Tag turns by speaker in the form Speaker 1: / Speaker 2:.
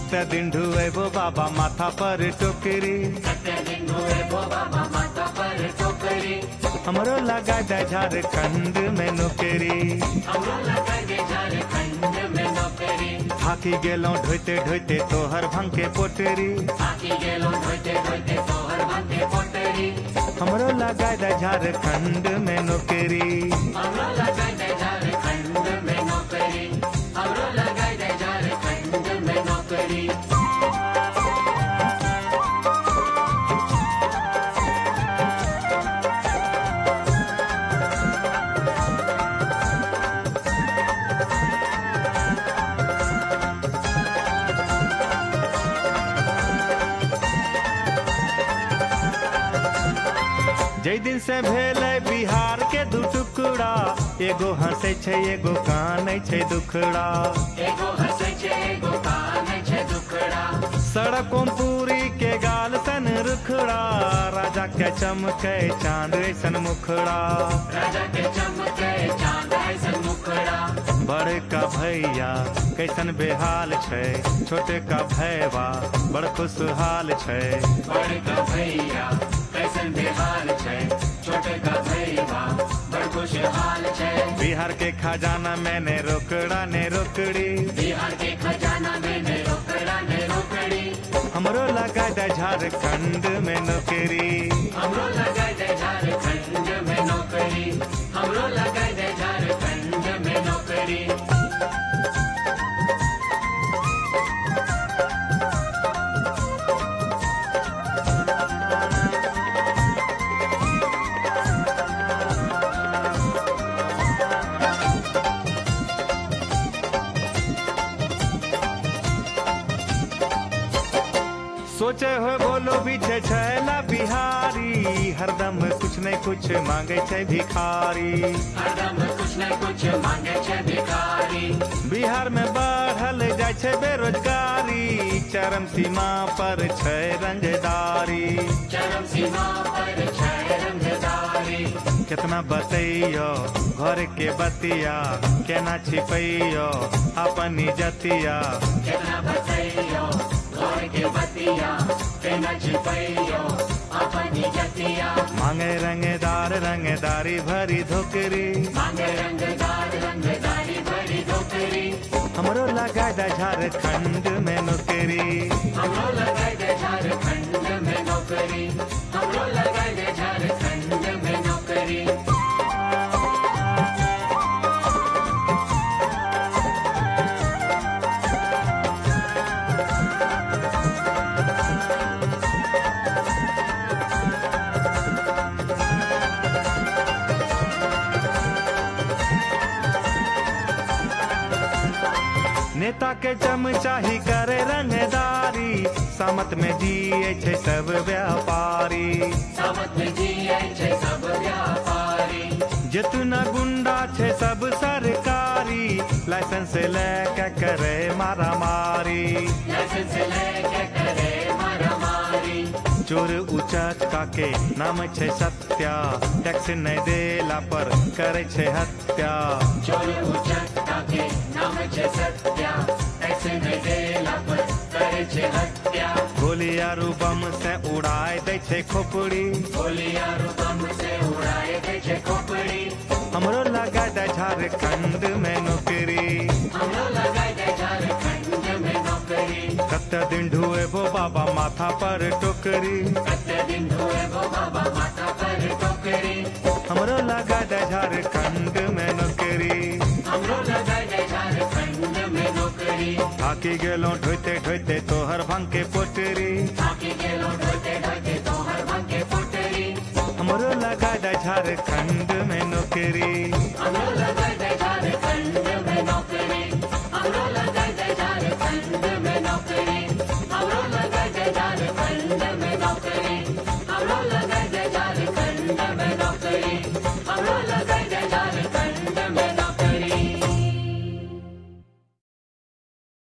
Speaker 1: कते दिन ढुएबो बाबा माथा पर टोकरी,
Speaker 2: कते दिन ढुएबो बाबा माथा पर टोकरी।
Speaker 1: हमरो लगा दे झारखंड में नौकरी,
Speaker 2: हमरो लगा दे झारखंड में नौकरी।
Speaker 1: थाकी गेलों ढोते ढोते तोहर भंग के पोटरी,
Speaker 2: थाकी गेलों ढोते ढोते तोहर भंग के पोटरी।
Speaker 1: हमरो लगा दे झारखंड में नौकरी,
Speaker 2: हमरो लगा दे झारखंड में नौकरी। हमरो लगा दे झारखंड में नौकरी।
Speaker 1: जै दिन से भेलै बिहार के दू टुकड़ा, एगो हंसे छै एगो कानै छै दुखड़ा।
Speaker 2: एगो हंसे छै एगो कानै छै दुखड़ा।
Speaker 1: सड़कों पूरी के गाल सन रुखड़ा, राजा के चमके चांद ऐसन मुखड़ा।
Speaker 2: राजा के चमके चांद ऐसन मुखड़ा।
Speaker 1: बड़का भैया कैसन बेहाल छै, छोटे का भैया बड़ खुशहाल छै।
Speaker 2: बड़का भैया कैसन बेहाल छै, छोटे का भैया बड़ खुशहाल छै।
Speaker 1: बिहार के खजाना में ने रोकड़ा ने रोकड़ी,
Speaker 2: बिहार के खजाना में ने रोकड़ा ने रोकड़ी।
Speaker 1: हमरो लगा दे झारखंड में नौकरी,
Speaker 2: हमरो लगा दे झारखंड में नौकरी। हमरो लगा दे झारखंड में नौकरी।
Speaker 1: सोचे हो बोलो बीचे छैला बिहारी, हरदम कुछ न कुछ मांगे छै भिखारी।
Speaker 2: हरदम कुछ न कुछ मांगे छै भिखारी।
Speaker 1: बिहार में बढ़ल जाय छै बेरोजगारी, चरम सीमा पर छै रंगदारी।
Speaker 2: चरम सीमा पर छै रंगदारी।
Speaker 1: कितना बतैयो घर के बतिया, केना छिपैयो अपन जतिया।
Speaker 2: केना बतैयो घर के बतिया, केना छिपैयो अपन जतिया।
Speaker 1: मांगे रंगदार रंगदारी भरी धोकरी,
Speaker 2: मांगे रंगदार रंगदारी भरी धोकरी।
Speaker 1: हमरो लगा दे झारखंड में नौकरी,
Speaker 2: हमरो लगा दे झारखंड में नौकरी। हमरो लगा दे झारखंड में नौकरी। नेता के चमचाही करे रंगदारी, सामत में जिए छै सब व्यापारी। सामत में जिए छै सब व्यापारी।
Speaker 1: जितना गुंडा छै सब सरकारी, लाइसेंस लेके करे मारा मारी।
Speaker 2: लाइसेंस लेके करे मारा मारी।
Speaker 1: चोर उचक्का के नाम छै सत्या, टैक्स नहीं देला पर करे छै हत्या।
Speaker 2: चोर उचक्का के नाम छै सत्या, टैक्स नहीं देला पर करे छै हत्या।
Speaker 1: गोली आरू बम से उड़ाए दे छै खोपड़ी,
Speaker 2: गोली आरू बम से उड़ाए दे छै खोपड़ी।
Speaker 1: हमरो लगा दे झारखंड में नौकरी,
Speaker 2: हमरो लगा दे झारखंड में नौकरी।
Speaker 1: कते दिन ढुएबो बाबा माथा पर टोकरी,
Speaker 2: कते दिन ढुएबो बाबा माथा पर टोकरी।
Speaker 1: हमरो लगा दे झारखंड में नौकरी।
Speaker 2: हमरो लगा दे झारखंड में नौकरी।
Speaker 1: थाकी गेलों ढोते ढोते तोहर भंग के पोटरी,